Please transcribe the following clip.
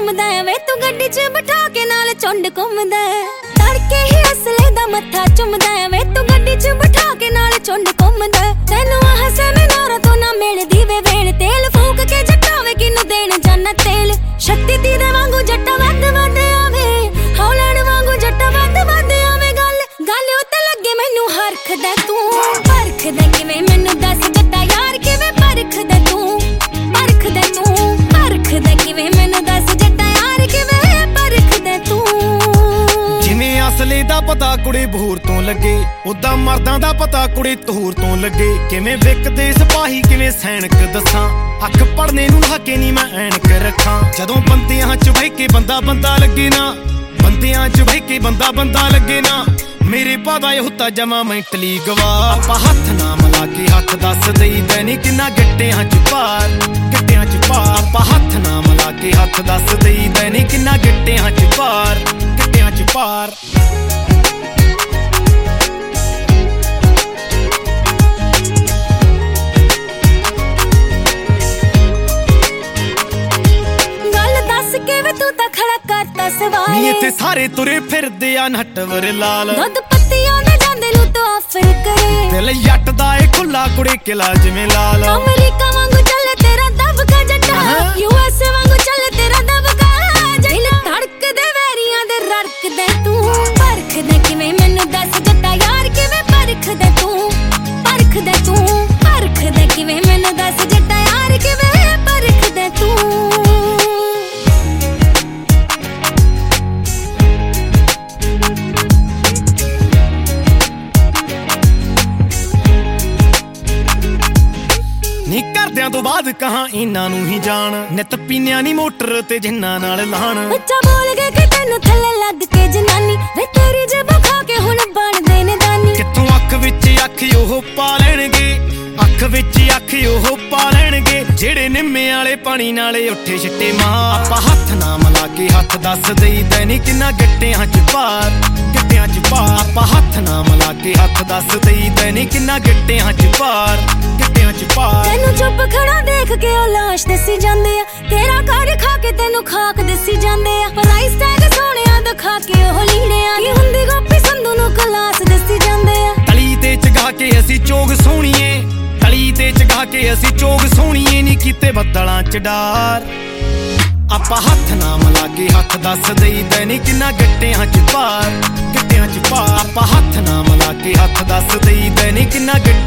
चुमदा वे तू गड्डी च बिठा के नाल चुंड घुमदा तड़के ही असले दा मत्था चुमदा वे तू गड्डी च बिठा के नाल चुंड घुमदा तैनू हसन नारा तो ना मिलदी वे वेल तेल फूक के जटावे किनू देण जाना तेल शक्ति तीरे वांगू जट्टा वध वध आवे हौलण वांगू जट्टा वध वध आवे गल उत्ते लगे मैनू हरखदा तू परखदा किवें मैनू दस जट्टा यार किवें परखदा तू परखदा तू परखदा किवें मैनू दस जट्टा यार किवें परखदा तू जिवें असले दा पता कुड़ी बहूर तो लगे उदा मर्दां दा पता कुड़ी तहूर तो लगे किवें विकदे सिपाही किवें सैनिक दसां अख पढ़ने नूं हके नी मैं ऐनक रखां जदों बंदियां च बह के बंदा बंदा लगे ना बंदियां च बह के बंदा बंदा लगे ना मेरे पादा हुता जमा मैंटली गवा आपां हत्थ ना मिला के हत्थ दस दई दैनी किन्ना गट्टियां च पार आपां हत्थ ना मिला के हत्थ दस दई दैनी किन्ना गट्टियां च पार गल दस के वे तू तां खड़ा करता सवाल नी इत्थे सारे तुरे फिरदे आ नटवर लाल दुध पत्तियां दे जांदे नूं तो ऑफर करे दिल जट दा ए खुला कुड़ी किला जिवें लाल अमेरिका वांगू चले तेरा दबका जट्टा यूएस वांगू चले तेरा दबका दिल धड़कदे वैरियां दे रड़कदे तू परखदे किवें मैनू दस जट्टा यार किवें परखदे तू परखदे तू परखदे किवें मैनू दस जट्टा यार किवें परखदे तू नी करदियां तो बाद कहां इन्हां नूं ही जान नित पीनिया नी मोटर ते जिन्ना नाल लाण बच्चा बोल गए कि तैनू थल्ले लग के जनानी वे तेरी जब खा के हुण बन दे ने दानी कित्थों अख विच अख ओह पा लैणगे अख विच अख ओह पा लैणगे जेड़े निम्मे वाले पानी नाले उठे छिट्टे मां आपां हत्थ ना मिला के हत्थ दस दई दैनी किन्ना गट्टियां च पार आपां हत्थ ना मिला के हत्थ दस दई दैनी किन्ना गट्टियां च पार तैनू चुप खड़ा देख के ओ लाश दसी जांदे आ तेरा घर खा के तैनू खाक दसी जांदे आ प्राइस टैग सोहणिया दिखा के ओह लीड़िया की हुंदी गोपी संधू नूं क्लास दसी जांदे आ तली ते चगा के असी चोग सोहणीए तली ते चगा के असी चोग सोहणीए नी कीते बद्दलां च डार आपां हत्थ ना मिला के हत्थ दस दई दैनी किन्ना गट्टियां च पार आपां हत्थ ना मिला के हत्थ दस दई दैनी किन्ना